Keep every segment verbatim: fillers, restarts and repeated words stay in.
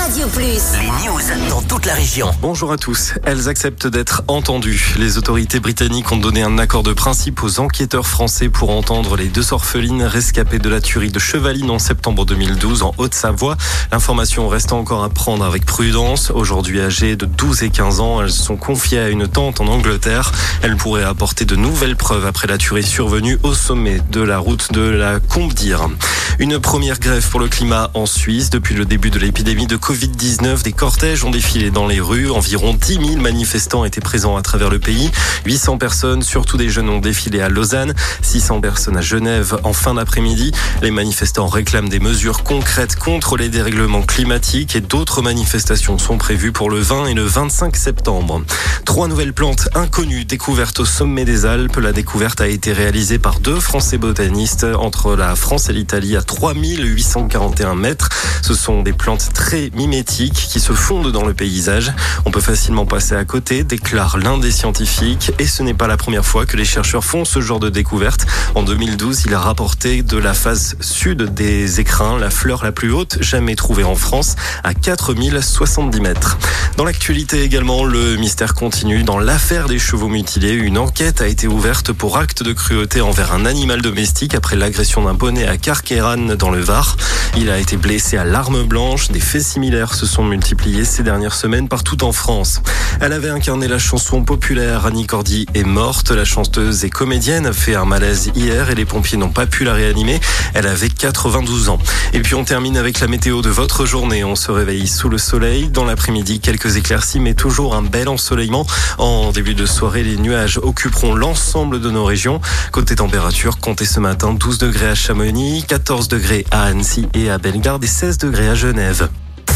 Radio Plus. Les news dans toute la région. Bonjour à tous. Elles acceptent d'être entendues. Les autorités britanniques ont donné un accord de principe aux enquêteurs français pour entendre les deux orphelines rescapées de la tuerie de Chevaline en septembre deux mille douze en Haute-Savoie. L'information reste encore à prendre avec prudence. Aujourd'hui âgées de douze et quinze ans, elles sont confiées à une tante en Angleterre. Elles pourraient apporter de nouvelles preuves après la tuerie survenue au sommet de la route de la Combe d'Ir. Une première grève pour le climat en Suisse. Depuis le début de l'épidémie de covid dix-neuf, des cortèges ont défilé dans les rues. Environ dix mille manifestants étaient présents à travers le pays. huit cents personnes, surtout des jeunes, ont défilé à Lausanne. six cents personnes à Genève en fin d'après-midi. Les manifestants réclament des mesures concrètes contre les dérèglements climatiques et d'autres manifestations sont prévues pour le vingt et le vingt-cinq septembre. Trois nouvelles plantes inconnues découvertes au sommet des Alpes. La découverte a été réalisée par deux Français botanistes entre la France et l'Italie à trois mille huit cent quarante et un mètres. Ce sont des plantes très mimétiques qui se fondent dans le paysage. On peut facilement passer à côté, déclare l'un des scientifiques. Et ce n'est pas la première fois que les chercheurs font ce genre de découverte. En deux mille douze, il a rapporté de la face sud des écrins la fleur la plus haute jamais trouvée en France à quatre mille soixante-dix mètres. Dans l'actualité également, le mystère continue. Dans l'affaire des chevaux mutilés, une enquête a été ouverte pour acte de cruauté envers un animal domestique après l'agression d'un poney à Carqueiranne dans le Var. Il a été blessé à l'arme blanche. Des faits similaires se sont multipliés ces dernières semaines partout en France. Elle avait incarné la chanson populaire. Annie Cordy est morte. La chanteuse et comédienne a fait un malaise hier et les pompiers n'ont pas pu la réanimer. Elle avait quatre-vingt-douze ans. Et puis on termine avec la météo de votre journée. On se réveille sous le soleil. Dans l'après-midi, quelques éclaircies, mais toujours un bel ensoleillement. En début de soirée, les nuages occuperont l'ensemble de nos régions. Côté température, comptez ce matin douze degrés à Chamonix, quatorze degrés à Annecy et à Bellegarde et seize degrés à Genève.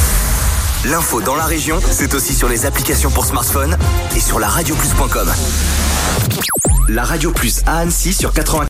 L'info dans la région, c'est aussi sur les applications pour smartphone et sur la radio plus point com. La Radio Plus à Annecy sur quatre-vingt-quinze.